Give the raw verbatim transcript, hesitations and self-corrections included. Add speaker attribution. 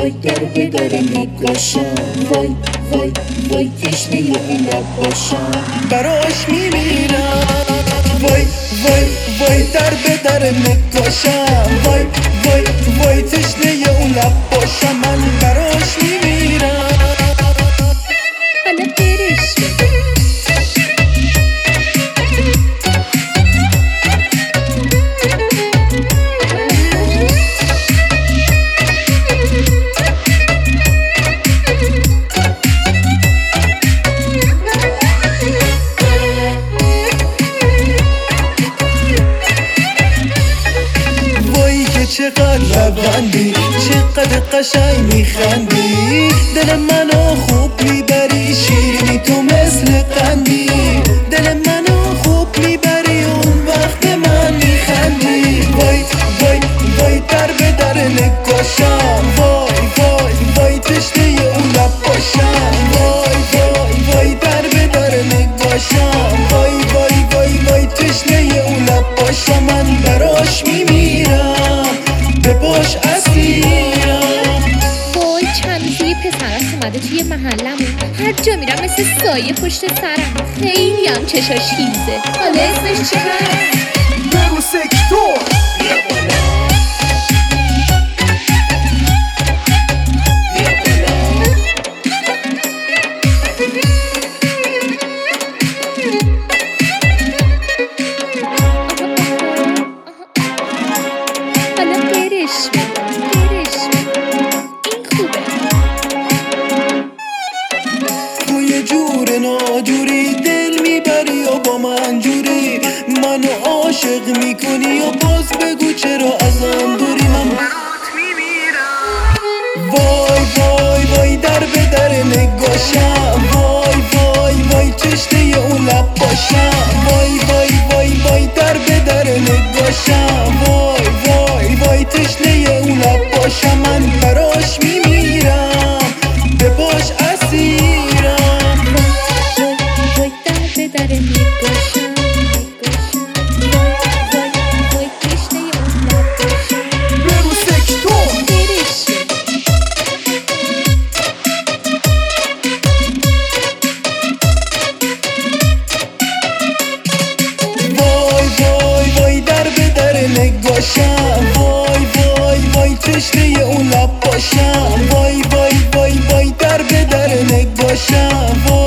Speaker 1: وای در به در نگاشم، وای وای وای تشنه این لباشم،
Speaker 2: براش میمیرم. وای وای وای در به در نگاشم، وای وای وای تشنه اون لباشم، من براش میمیرم.
Speaker 3: حالا برش
Speaker 2: چقدر لبخندی، چقدر قشنگ میخندی، دل منو خوب میبری، شیرینی تو مثل قندی، دل منو خوب میبری، اون وقت من میخندی. وای وای وای در به در نگاشم، وای وای وای تشنه اون لباشم، وای وای وای در به در نگاشم، وای وای وای وای تشنه اون لباشم، من براش میمیرم، به باش اسیرم.
Speaker 3: وای چند روزه یه پسرست اومده توی محلمون، هر جا میرم مثل سایه پشت سرم، خیلی هم چشاش هیزه. حالا اسمش چی هست؟
Speaker 2: برو سکتور. تو یه جور ناجوری دل میبری و با من جوری، منو عاشق میکنی و باز بگو چرا ازم دوری، من برات میمیرم. وای وای وای در به در نگاشم، وای وای وای تشنه اون لباشم، وای وای وای وای در به در نگاشم، وای وای وای تشنه اون لباشم، من براش میمیرم، به باش اسیرم.
Speaker 3: وای در به در نگاشم، وای وای وای تشنه اون لباشم،
Speaker 2: برو سکتور.
Speaker 3: برش
Speaker 2: وای وای وای در به در نگاشم، وای وای وای تشنه اون لباشم، وای وای وای وای در به در نگاشم.